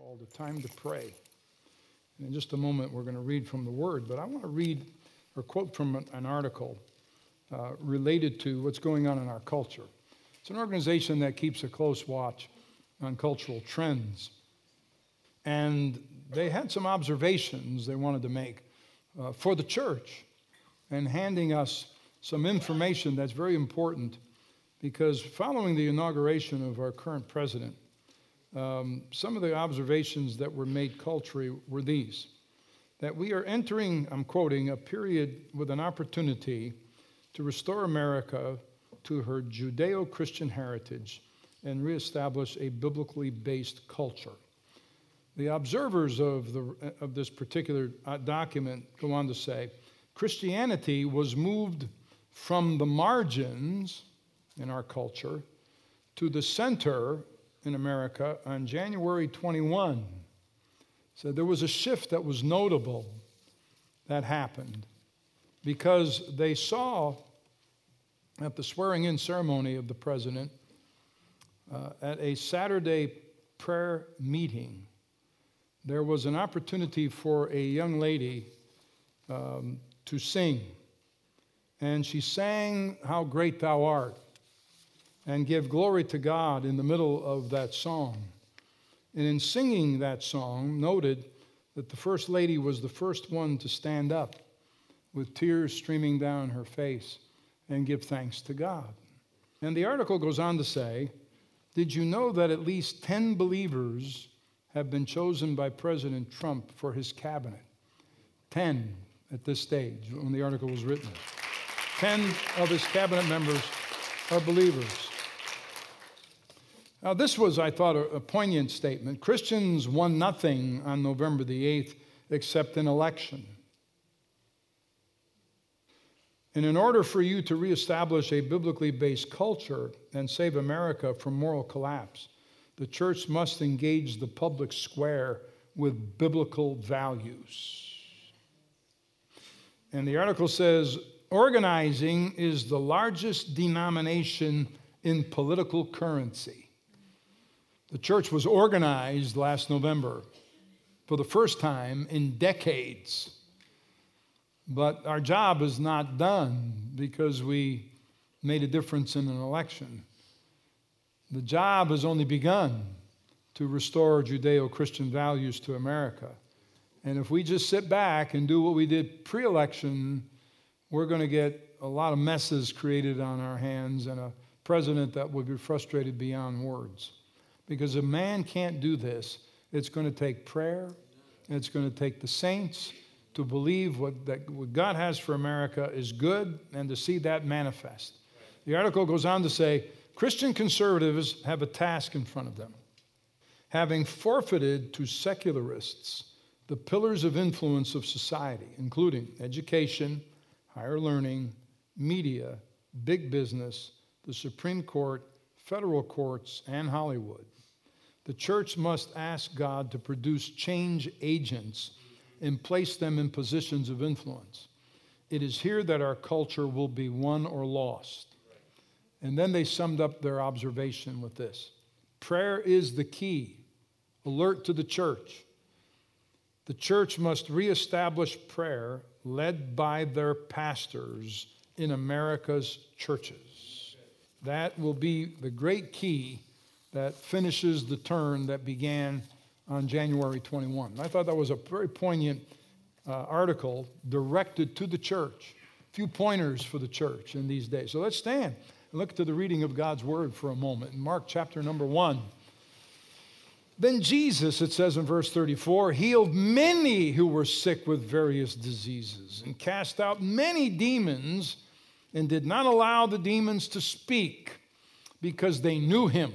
called A Time to Pray. And in just a moment, we're going to read from the Word, but I want to read or quote from an article related to what's going on in our culture. It's an organization that keeps a close watch on cultural trends. And they had some observations they wanted to make for the church and handing us some information that's very important because following the inauguration of our current president, some of the observations that were made culturally were these, that we are entering, I'm quoting, a period with an opportunity to restore America to her Judeo-Christian heritage and reestablish a biblically based culture. The observers of this particular document go on to say, Christianity was moved from the margins in our culture to the center in America on January 21. So there was a shift that was notable that happened because they saw at the swearing-in ceremony of the president at a Saturday prayer meeting, there was an opportunity for a young lady to sing. And she sang How Great Thou Art and give glory to God in the middle of that song. And in singing that song, noted that the First Lady was the first one to stand up with tears streaming down her face and give thanks to God. And the article goes on to say, did you know that at least 10 believers have been chosen by President Trump for his cabinet? 10 at this stage when the article was written. 10 of his cabinet members are believers. Now, this was, I thought, a poignant statement. Christians won nothing on November the 8th except an election. And in order for you to reestablish a biblically based culture and save America from moral collapse, the church must engage the public square with biblical values. And the article says, organizing is the largest denomination in political currency. The church was organized last November for the first time in decades. But our job is not done because we made a difference in an election. The job has only begun to restore Judeo-Christian values to America. And if we just sit back and do what we did pre-election, we're going to get a lot of messes created on our hands and a president that would be frustrated beyond words. Because if man can't do this, it's going to take prayer, and it's going to take the saints to believe what God has for America is good and to see that manifest. The article goes on to say, Christian conservatives have a task in front of them. Having forfeited to secularists the pillars of influence of society, including education, higher learning, media, big business, the Supreme Court, federal courts, and Hollywood, the church must ask God to produce change agents and place them in positions of influence. It is here that our culture will be won or lost. And then they summed up their observation with this. Prayer is the key. Alert to the church. The church must reestablish prayer led by their pastors in America's churches. That will be the great key that finishes the turn that began on January 21. I thought that was a very poignant article directed to the church. A few pointers for the church in these days. So let's stand and look to the reading of God's word for a moment. In Mark chapter number 1. Then Jesus, it says in verse 34, healed many who were sick with various diseases and cast out many demons and did not allow the demons to speak because they knew him.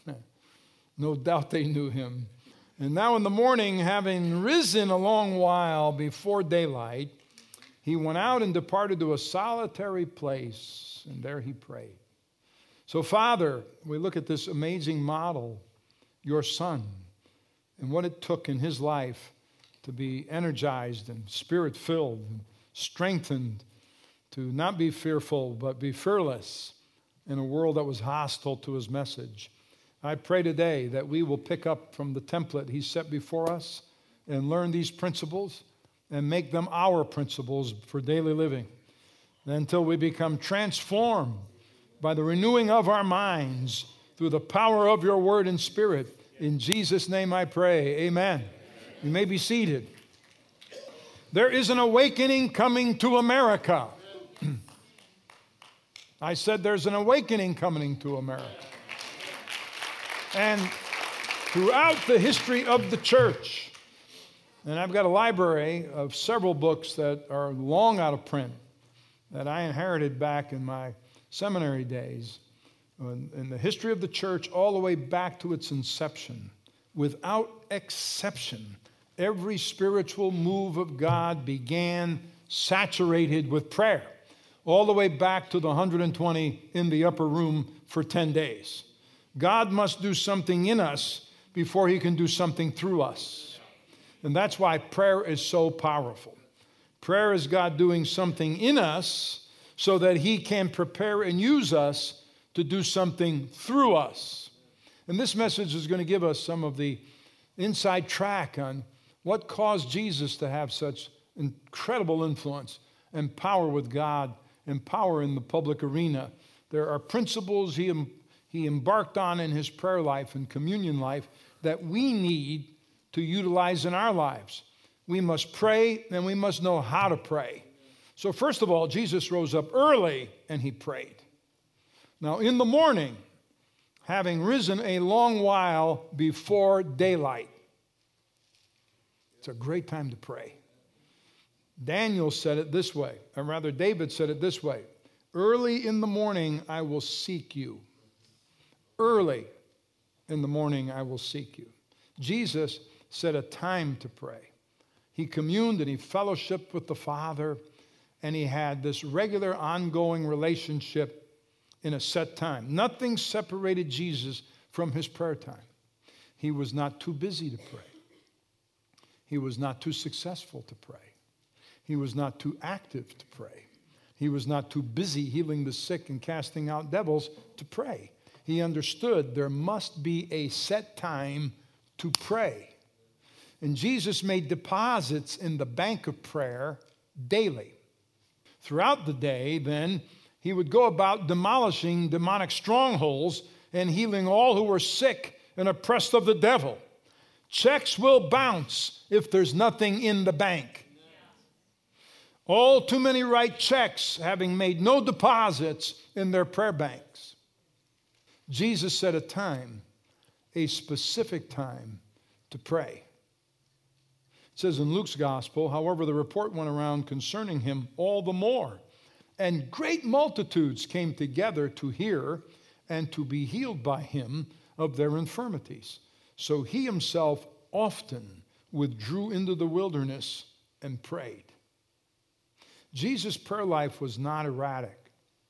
No doubt they knew him. And now in the morning, having risen a long while before daylight, he went out and departed to a solitary place, and there he prayed. So, Father, we look at this amazing model, your Son, and what it took in his life to be energized and spirit-filled and strengthened to not be fearful, but be fearless in a world that was hostile to his message. I pray today that we will pick up from the template He set before us and learn these principles and make them our principles for daily living until we become transformed by the renewing of our minds through the power of your word and spirit. In Jesus' name I pray. Amen. You may be seated. There is an awakening coming to America. I said there's an awakening coming to America. And throughout the history of the church, and I've got a library of several books that are long out of print that I inherited back in my seminary days, in the history of the church all the way back to its inception. Without exception, every spiritual move of God began saturated with prayer, all the way back to the 120 in the upper room for 10 days. God must do something in us before He can do something through us. And that's why prayer is so powerful. Prayer is God doing something in us so that He can prepare and use us to do something through us. And this message is going to give us some of the inside track on what caused Jesus to have such incredible influence and power with God and power in the public arena. There are principles he embarked on in His prayer life and communion life that we need to utilize in our lives. We must pray, and we must know how to pray. So first of all, Jesus rose up early and He prayed. Now in the morning, having risen a long while before daylight. It's a great time to pray. Daniel said it this way, or rather David said it this way: early in the morning I will seek you. Early in the morning I will seek you. Jesus set a time to pray. He communed and He fellowshiped with the Father, and He had this regular ongoing relationship in a set time. Nothing separated Jesus from His prayer time. He was not too busy to pray. He was not too successful to pray. He was not too active to pray. He was not too busy healing the sick and casting out devils to pray. He understood there must be a set time to pray. And Jesus made deposits in the bank of prayer daily. Throughout the day, then, He would go about demolishing demonic strongholds and healing all who were sick and oppressed of the devil. Checks will bounce if there's nothing in the bank. All too many write checks having made no deposits in their prayer banks. Jesus set a time, a specific time, to pray. It says in Luke's gospel, however, the report went around concerning Him all the more, and great multitudes came together to hear and to be healed by Him of their infirmities. So He Himself often withdrew into the wilderness and prayed. Jesus' prayer life was not erratic,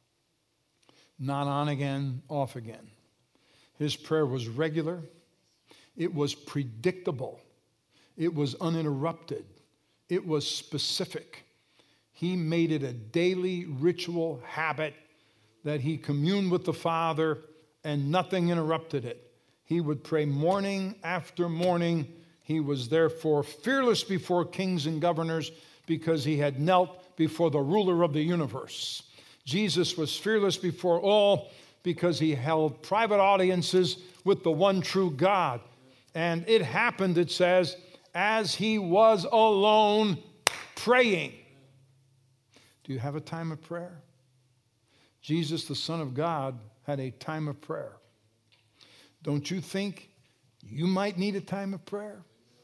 not on again, off again. His prayer was regular. It was predictable. It was uninterrupted. It was specific. He made it a daily ritual habit that He communed with the Father and nothing interrupted it. He would pray morning after morning. He was therefore fearless before kings and governors because He had knelt before the ruler of the universe. Jesus was fearless before all because He held private audiences with the one true God. And it happened, it says, as He was alone praying. Do you have a time of prayer? Jesus, the Son of God, had a time of prayer. Don't you think you might need a time of prayer?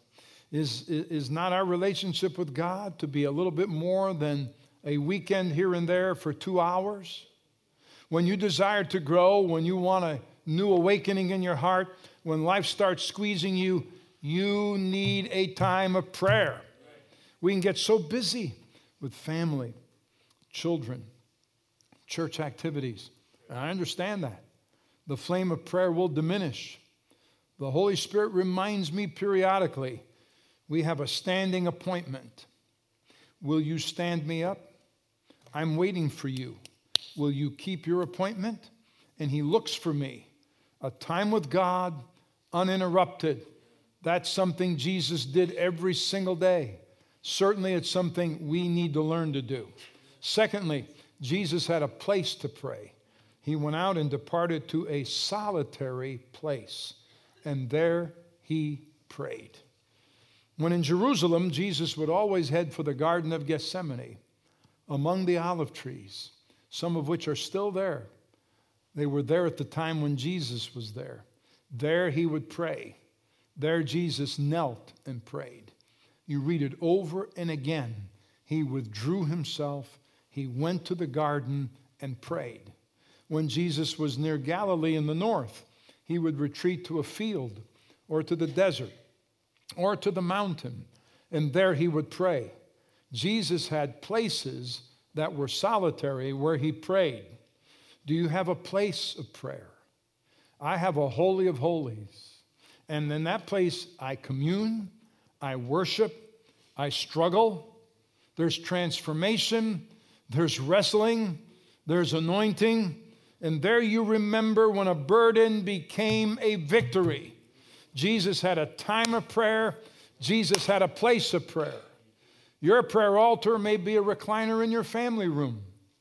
Is not our relationship with God to be a little bit more than a weekend here and there for 2 hours? When you desire to grow, when you want a new awakening in your heart, when life starts squeezing you, you need a time of prayer. We can get so busy with family, children, church activities. And I understand that. The flame of prayer will diminish. The Holy Spirit reminds me periodically, we have a standing appointment. Will you stand me up? I'm waiting for you. Will you keep your appointment? And He looks for me. A time with God, uninterrupted. That's something Jesus did every single day. Certainly, it's something we need to learn to do. Secondly, Jesus had a place to pray. He went out and departed to a solitary place, and there he prayed. When in Jerusalem, Jesus would always head for the Garden of Gethsemane, among the olive trees, some of which are still there. They were there at the time when Jesus was there. There he would pray. There Jesus knelt and prayed. You read it over and again. He withdrew himself. He went to the garden and prayed. When Jesus was near Galilee in the north, he would retreat to a field or to the desert or to the mountain, and there he would pray. Jesus had places that were solitary where he prayed. Do you have a place of prayer? I have a holy of holies. And in that place, I commune, I worship, I struggle. There's transformation, there's wrestling, there's anointing. And there you remember when a burden became a victory. Jesus had a time of prayer. Jesus had a place of prayer. Your prayer altar may be a recliner in your family room.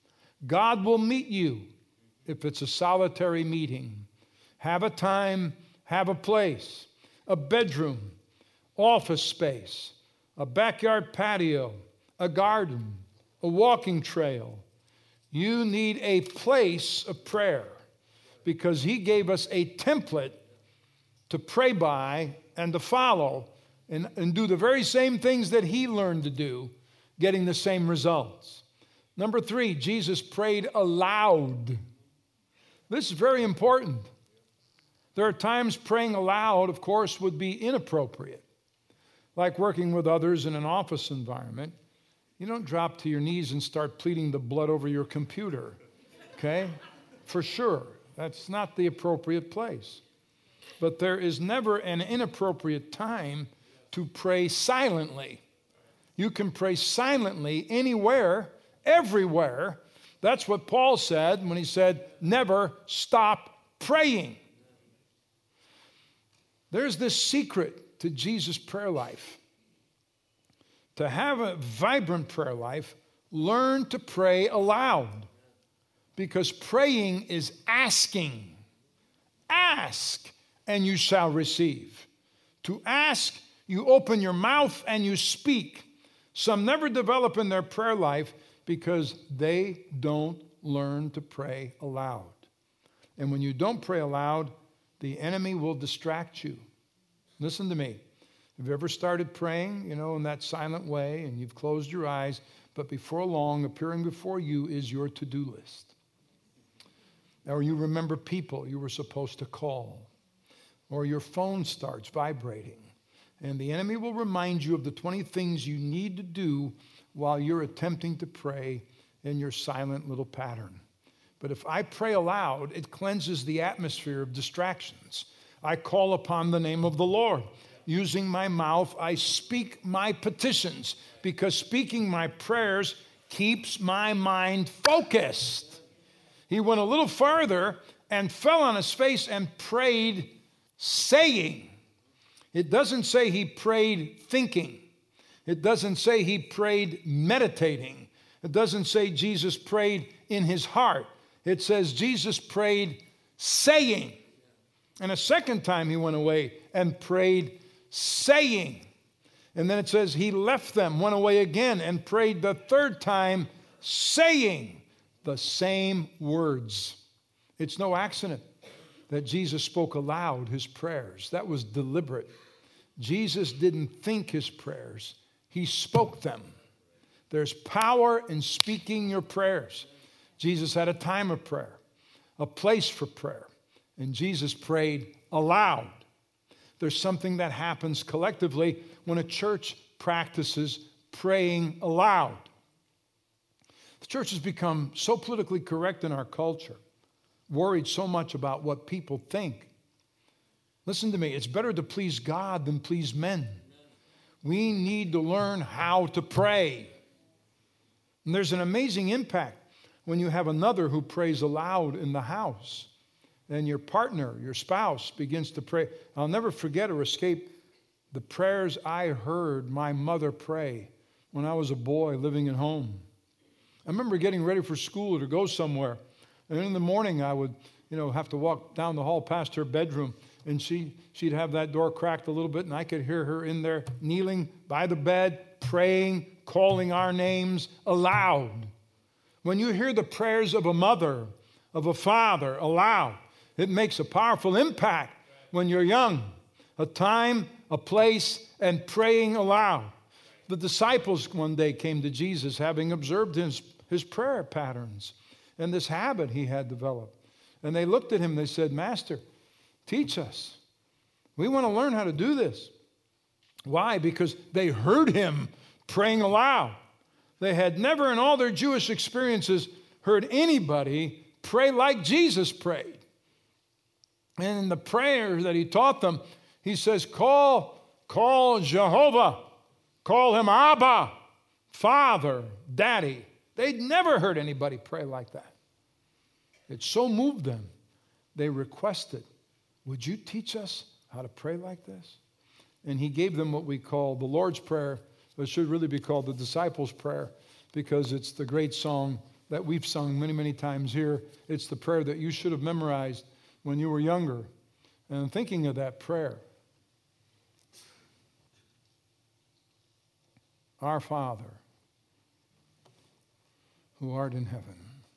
God will meet you if it's a solitary meeting. Have a time, have a place, a bedroom, office space, a backyard patio, a garden, a walking trail. You need a place of prayer because he gave us a template to pray by and to follow and do the very same things that he learned to do, getting the same results. Number 3, Jesus prayed aloud. This is very important. There are times praying aloud, of course, would be inappropriate, like working with others in an office environment. You don't drop to your knees and start pleading the blood over your computer, okay? For sure. That's not the appropriate place. But there is never an inappropriate time to pray silently. You can pray silently anywhere, everywhere. That's what Paul said when he said, never stop praying. There's this secret to Jesus' prayer life. To have a vibrant prayer life, learn to pray aloud. Because praying is asking. Ask, and you shall receive. To ask, you open your mouth and you speak. Some never develop in their prayer life because they don't learn to pray aloud. And when you don't pray aloud, the enemy will distract you. Listen to me. Have you ever started praying, in that silent way, and you've closed your eyes, but before long, appearing before you is your to-do list? Or you remember people you were supposed to call, or your phone starts vibrating, and the enemy will remind you of the 20 things you need to do while you're attempting to pray in your silent little pattern. But if I pray aloud, it cleanses the atmosphere of distractions. I call upon the name of the Lord. Using my mouth, I speak my petitions, because speaking my prayers keeps my mind focused. He went a little farther and fell on his face and prayed, saying. It doesn't say he prayed thinking. It doesn't say he prayed meditating. It doesn't say Jesus prayed in his heart. It says Jesus prayed saying. And a second time he went away and prayed saying. And then it says he left them, went away again, and prayed the third time saying the same words. It's no accident that Jesus spoke aloud his prayers. That was deliberate. Jesus didn't think his prayers. He spoke them. There's power in speaking your prayers. Jesus had a time of prayer, a place for prayer, and Jesus prayed aloud. There's something that happens collectively when a church practices praying aloud. The church has become so politically correct in our culture, worried so much about what people think. Listen to me, it's better to please God than please men. We need to learn how to pray. And there's an amazing impact when you have another who prays aloud in the house. and your partner, your spouse, begins to pray. I'll never forget or escape the prayers I heard my mother pray when I was a boy living at home. I remember getting ready for school or to go somewhere, and in the morning I would, have to walk down the hall past her bedroom, and she'd have that door cracked a little bit, and I could hear her in there kneeling by the bed, praying, calling our names aloud. When you hear the prayers of a mother, of a father aloud, it makes a powerful impact when you're young. A time, a place, and praying aloud. The disciples one day came to Jesus having observed his prayer patterns and this habit he had developed. And they looked at him and they said, Master, teach us. We want to learn how to do this. Why? Because they heard him praying aloud. They had never in all their Jewish experiences heard anybody pray like Jesus prayed. And in the prayer that he taught them, he says, call Jehovah. Call him Abba, Father, Daddy. They'd never heard anybody pray like that. It so moved them. They requested, would you teach us how to pray like this? And he gave them what we call the Lord's Prayer, but it should really be called the Disciples' Prayer, because it's the great song that we've sung many, many times here. It's the prayer that you should have memorized when you were younger. And I'm thinking of that prayer. Our Father, who art in heaven.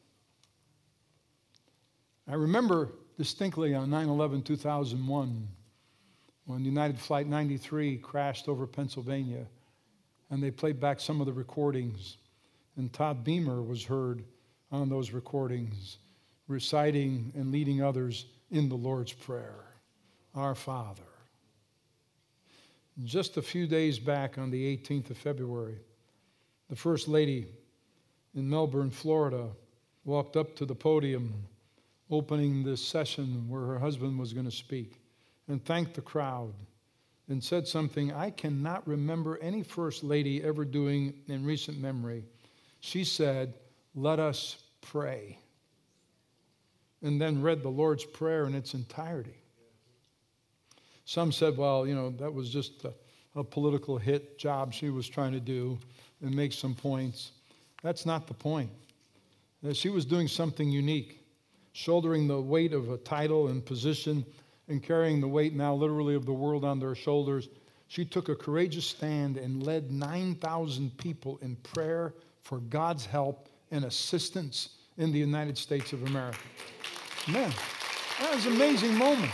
I remember distinctly on 9/11/2001 when United Flight 93 crashed over Pennsylvania, and they played back some of the recordings, and Todd Beamer was heard on those recordings reciting and leading others in the Lord's Prayer, Our Father. Just a few days back on the 18th of February, the First Lady in Melbourne, Florida, walked up to the podium opening this session where her husband was going to speak and thanked the crowd and said something I cannot remember any First Lady ever doing in recent memory. She said, let us pray, and then read the Lord's Prayer in its entirety. Some said, well, that was just a political hit job she was trying to do and make some points. That's not the point. She was doing something unique, shouldering the weight of a title and position and carrying the weight now literally of the world on their shoulders. She took a courageous stand and led 9,000 people in prayer for God's help and assistance in the United States of America. Man, that was an amazing moment.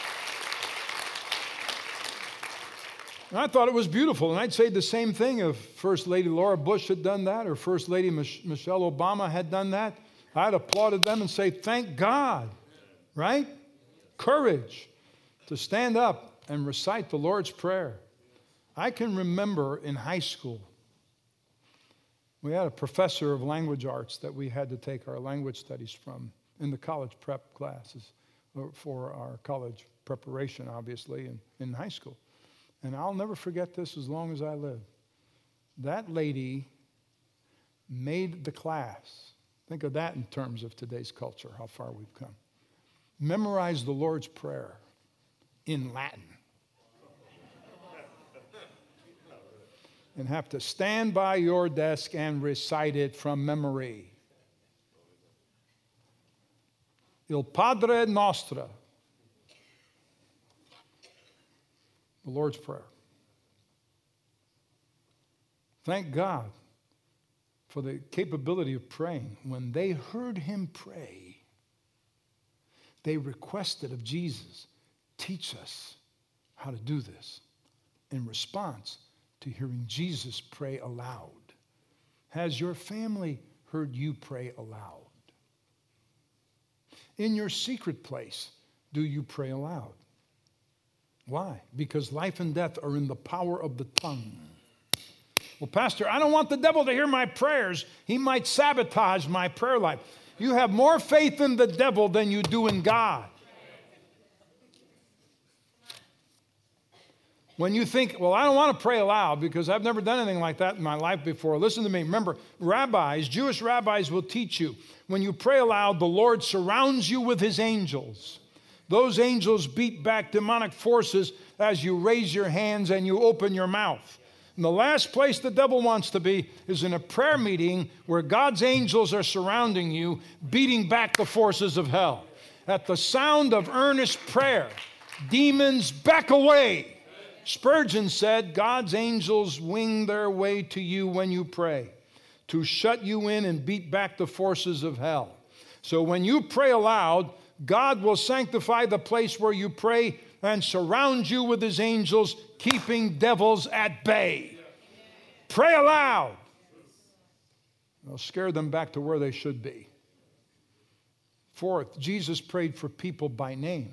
And I thought it was beautiful, and I'd say the same thing if First Lady Laura Bush had done that or First Lady Michelle Obama had done that. I'd applauded them and say, thank God, right? Courage to stand up and recite the Lord's Prayer. I can remember in high school, we had a professor of language arts that we had to take our language studies from in the college prep classes for our college preparation, obviously, in high school. And I'll never forget this as long as I live. That lady made the class, think of that in terms of today's culture, how far we've come, memorize the Lord's Prayer in Latin. And have to stand by your desk and recite it from memory. Il Padre Nostro. The Lord's Prayer. Thank God for the capability of praying. When they heard him pray, they requested of Jesus, teach us how to do this, in response to hearing Jesus pray aloud. Has your family heard you pray aloud? In your secret place, do you pray aloud? Why? Because life and death are in the power of the tongue. Well, Pastor, I don't want the devil to hear my prayers. He might sabotage my prayer life. You have more faith in the devil than you do in God. When you think, well, I don't want to pray aloud because I've never done anything like that in my life before. Listen to me. Remember, Jewish rabbis will teach you, when you pray aloud, the Lord surrounds you with his angels. Those angels beat back demonic forces as you raise your hands and you open your mouth. And the last place the devil wants to be is in a prayer meeting where God's angels are surrounding you, beating back the forces of hell. At the sound of earnest prayer, demons back away. Spurgeon said, God's angels wing their way to you when you pray, to shut you in and beat back the forces of hell. So when you pray aloud, God will sanctify the place where you pray and surround you with his angels, keeping devils at bay. Pray aloud. They'll scare them back to where they should be. Fourth, Jesus prayed for people by name.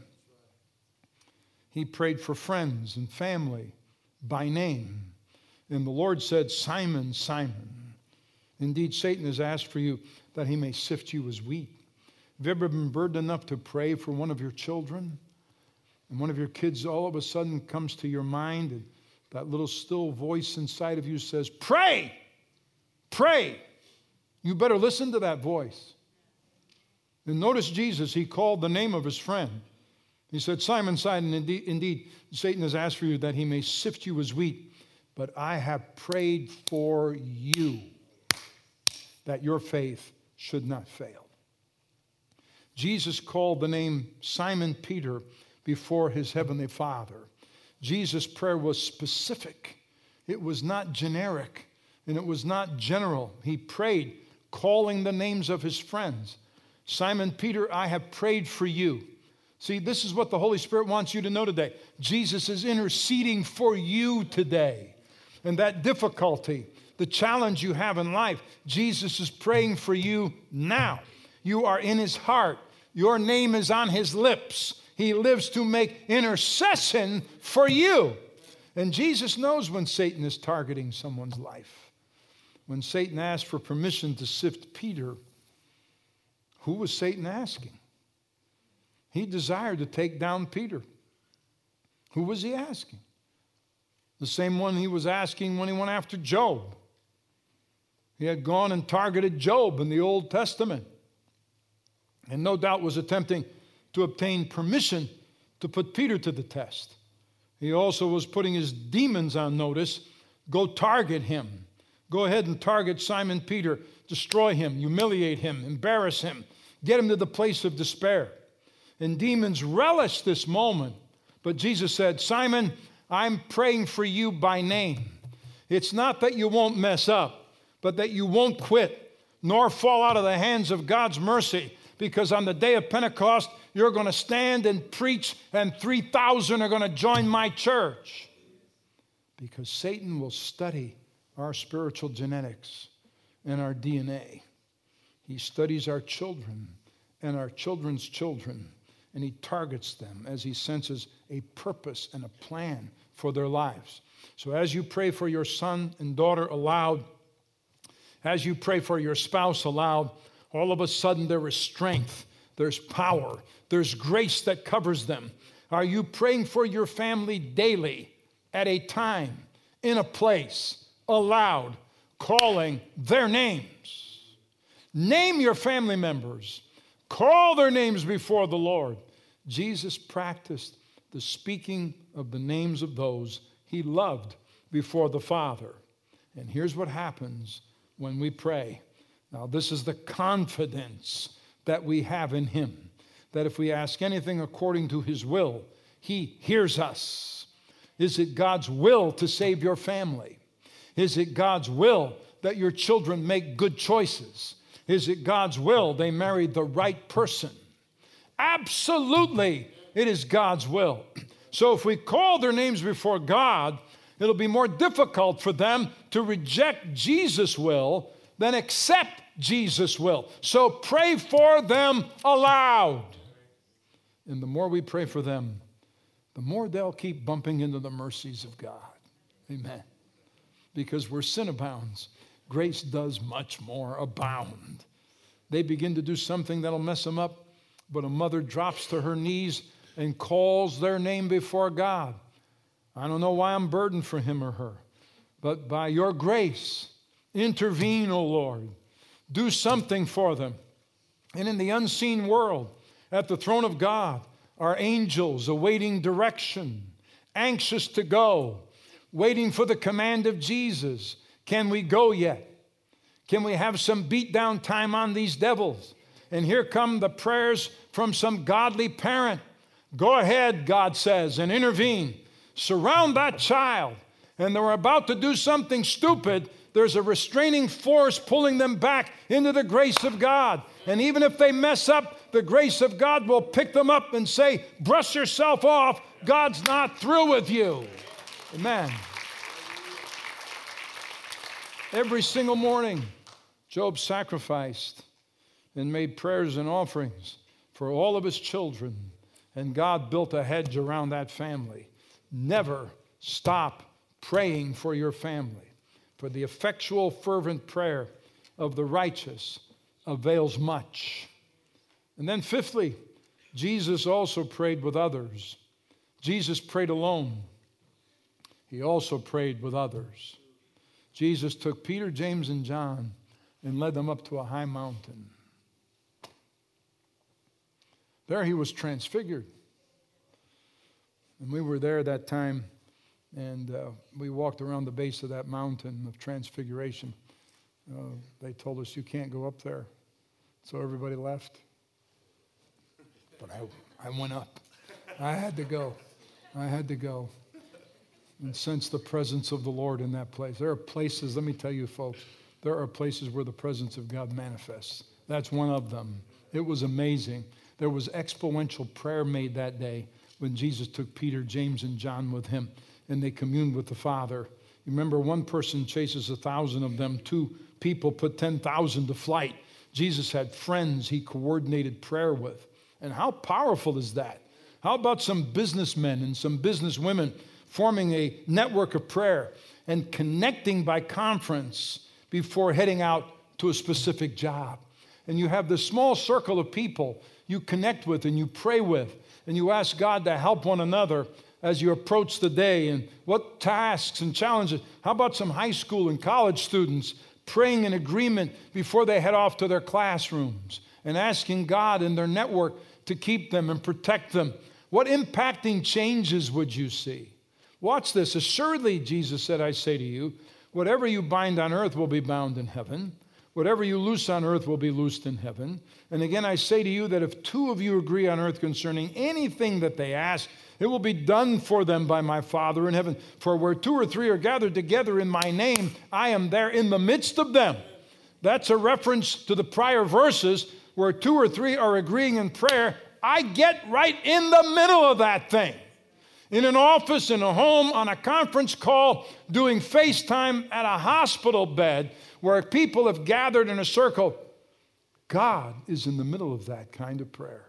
He prayed for friends and family by name. And the Lord said, Simon, Simon, indeed Satan has asked for you that he may sift you as wheat. Have you ever been burdened enough to pray for one of your children? And one of your kids all of a sudden comes to your mind, and that little still voice inside of you says, pray, pray. You better listen to that voice. And notice Jesus, he called the name of his friend. He said, Simon, Simon, indeed, Satan has asked for you that he may sift you as wheat, but I have prayed for you that your faith should not fail. Jesus called the name Simon Peter before his heavenly Father. Jesus' prayer was specific. It was not generic, and it was not general. He prayed, calling the names of his friends. Simon Peter, I have prayed for you. See, this is what the Holy Spirit wants you to know today. Jesus is interceding for you today. And that difficulty, the challenge you have in life, Jesus is praying for you now. You are in his heart. Your name is on his lips. He lives to make intercession for you. And Jesus knows when Satan is targeting someone's life. When Satan asked for permission to sift Peter, who was Satan asking? He desired to take down Peter. Who was he asking? The same one he was asking when he went after Job. He had gone and targeted Job in the Old Testament, and no doubt was attempting to obtain permission to put Peter to the test. He also was putting his demons on notice. Go target him. Go ahead and target Simon Peter. Destroy him, humiliate him, embarrass him, get him to the place of despair. And demons relish this moment. But Jesus said, Simon, I'm praying for you by name. It's not that you won't mess up, but that you won't quit, nor fall out of the hands of God's mercy. Because on the day of Pentecost, you're going to stand and preach, and 3,000 are going to join my church. Because Satan will study our spiritual genetics and our DNA. He studies our children and our children's children, and he targets them as he senses a purpose and a plan for their lives. So as you pray for your son and daughter aloud, as you pray for your spouse aloud, all of a sudden there is strength, there's power, there's grace that covers them. Are you praying for your family daily, at a time, in a place, aloud, calling their names? Name your family members. Call their names before the Lord. Jesus practiced the speaking of the names of those he loved before the Father. And here's what happens when we pray. Now, this is the confidence that we have in him, that if we ask anything according to his will, he hears us. Is it God's will to save your family? Is it God's will that your children make good choices? Is it God's will they marry the right person? Absolutely, it is God's will. So if we call their names before God, it'll be more difficult for them to reject Jesus' will than accept Jesus' will. So pray for them aloud. And the more we pray for them, the more they'll keep bumping into the mercies of God. Amen. Because where sin abounds, grace does much more abound. They begin to do something that'll mess them up, but a mother drops to her knees and calls their name before God. I don't know why I'm burdened for him or her, but by your grace, intervene, O Lord. Do something for them. And in the unseen world, at the throne of God, Our angels awaiting direction, anxious to go, waiting for the command of Jesus. Can we go yet? Can we have some beat down time on these devils? And here come the prayers from some godly parent. Go ahead, God says, and intervene. Surround that child. And they're about to do something stupid. There's a restraining force pulling them back into the grace of God. And even if they mess up, the grace of God will pick them up and say, brush yourself off. God's not through with you. Amen. Every single morning, Job sacrificed and made prayers and offerings for all of his children. And God built a hedge around that family. Never stop praying for your family. For the effectual, fervent prayer of the righteous avails much. And then fifthly, Jesus also prayed with others. Jesus prayed alone. He also prayed with others. Jesus took Peter, James, and John and led them up to a high mountain. There he was transfigured. And we were there that time, and we walked around the base of that mountain of transfiguration. They told us, you can't go up there. So everybody left. But I went up. I had to go. I had to go and sense the presence of the Lord in that place. There are places, let me tell you folks, there are places where the presence of God manifests. That's one of them. It was amazing. There was exponential prayer made that day when Jesus took Peter, James, and John with him, and they communed with the Father. You remember, one person chases 1,000 of them. 2 people put 10,000 to flight. Jesus had friends he coordinated prayer with. And how powerful is that? How about some businessmen and some businesswomen forming a network of prayer and connecting by conference before heading out to a specific job? And you have this small circle of people you connect with and you pray with, and you ask God to help one another as you approach the day and what tasks and challenges. How about some high school and college students praying in agreement before they head off to their classrooms and asking God in their network to keep them and protect them? What impacting changes would you see? Watch this. Assuredly, Jesus said, I say to you, whatever you bind on earth will be bound in heaven. Whatever you loose on earth will be loosed in heaven. And again, I say to you that if 2 of you agree on earth concerning anything that they ask, it will be done for them by my Father in heaven. For where 2 or 3 are gathered together in my name, I am there in the midst of them. That's a reference to the prior verses where 2 or 3 are agreeing in prayer. I get right in the middle of that thing. In an office, in a home, on a conference call, doing FaceTime at a hospital bed where people have gathered in a circle. God is in the middle of that kind of prayer.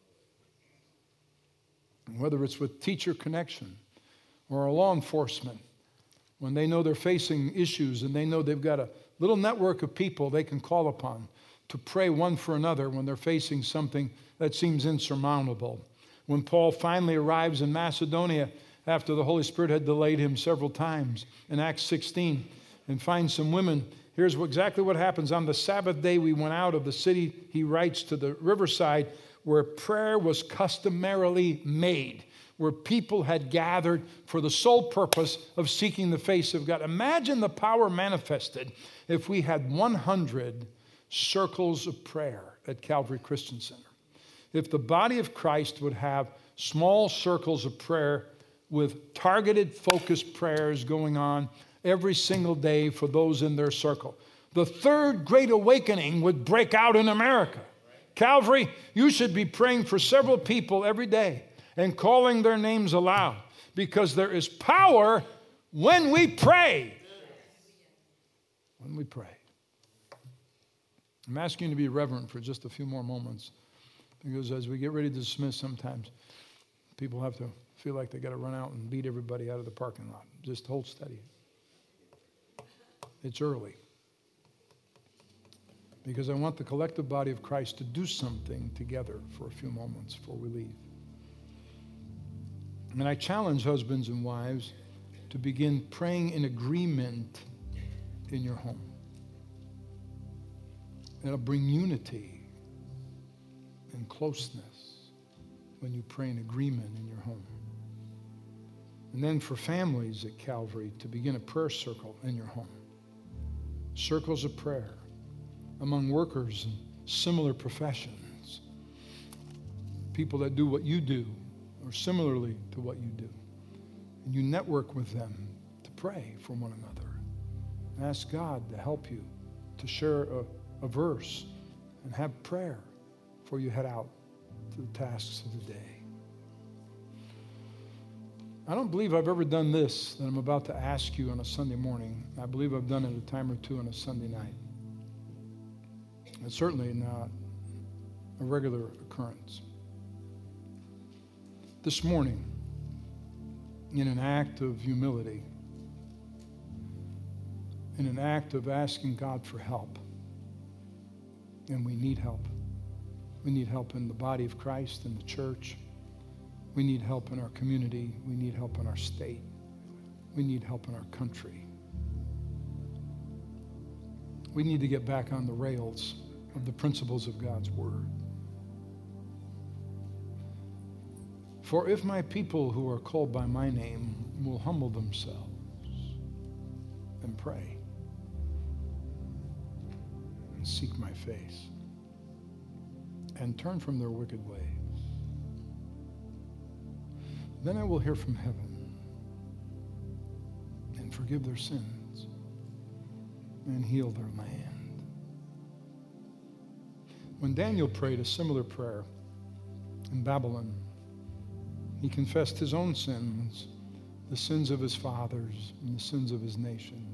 And whether it's with teacher connection or a law enforcement, when they know they're facing issues and they know they've got a little network of people they can call upon to pray one for another when they're facing something that seems insurmountable. When Paul finally arrives in Macedonia after the Holy Spirit had delayed him several times in Acts 16 and finds some women, here's exactly what happens. On the Sabbath day, we went out of the city, he writes, to the riverside where prayer was customarily made, where people had gathered for the sole purpose of seeking the face of God. Imagine the power manifested if we had 100 circles of prayer at Calvary Christian Center. If the body of Christ would have small circles of prayer with targeted, focused prayers going on every single day for those in their circle, the third great awakening would break out in America. Calvary, you should be praying for several people every day and calling their names aloud, because there is power when we pray. When we pray. I'm asking you to be reverent for just a few more moments, because as we get ready to dismiss, sometimes people have to feel like they got to run out and beat everybody out of the parking lot. Just hold steady. It's early. Because I want the collective body of Christ to do something together for a few moments before we leave. And I challenge husbands and wives to begin praying in agreement in your home. It'll bring unity and closeness when you pray in agreement in your home. And then for families at Calvary to begin a prayer circle in your home. Circles of prayer among workers in similar professions. People that do what you do or similarly to what you do. And you network with them to pray for one another. Ask God to help you to share a verse and have prayer before you head out to the tasks of the day. I don't believe I've ever done this that I'm about to ask you on a Sunday morning. I believe I've done it a time or two on a Sunday night. It's certainly not a regular occurrence. This morning, in an act of humility, in an act of asking God for help, and we need help. We need help in the body of Christ, in the church. We need help in our community. We need help in our state. We need help in our country. We need to get back on the rails of the principles of God's Word. For if my people who are called by my name will humble themselves and pray and seek my face and turn from their wicked ways, then I will hear from heaven and forgive their sins and heal their land. When Daniel prayed a similar prayer in Babylon, he confessed his own sins, the sins of his fathers and the sins of his nation.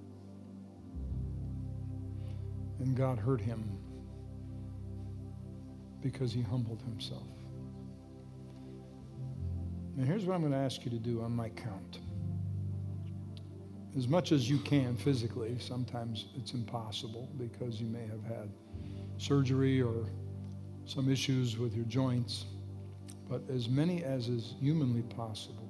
And God heard him because he humbled himself. Now here's what I'm going to ask you to do on my count. As much as you can physically, sometimes it's impossible because you may have had surgery or some issues with your joints, but as many as is humanly possible.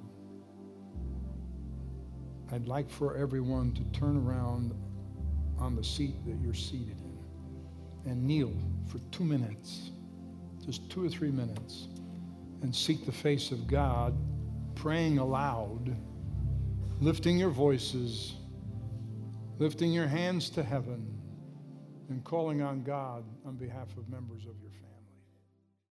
I'd like for everyone to turn around on the seat that you're seated in and kneel for 2 minutes, just 2 or 3 minutes, and seek the face of God, praying aloud, lifting your voices, lifting your hands to heaven, and calling on God on behalf of members of your family.